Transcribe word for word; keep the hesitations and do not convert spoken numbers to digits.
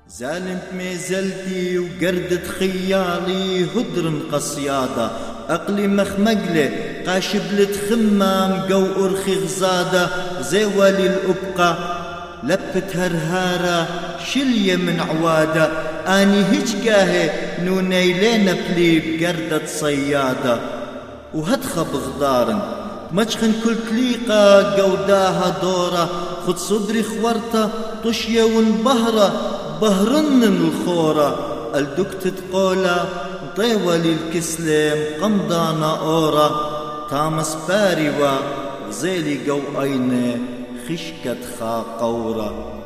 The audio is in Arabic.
زالمت ميزلتي وقردة خيالي هدر قصيادة أقلي مخمقلة قاشبلة خمام قو أرخي غزادة زيوالي الأبقى لبت هرهارة شلية من عوادة آني هيج قاهي نونيلين بليب قردة صيادة وهدخة بغدارن مجخن كل تليقة قوداها دورة خد صدري خورته طشية ونبهرة بهرن الخورة الدكتة قولة طيولي الكسلم قمضانا أورا تامس باريوا غزيلي قو أيني خشكت خا قورة.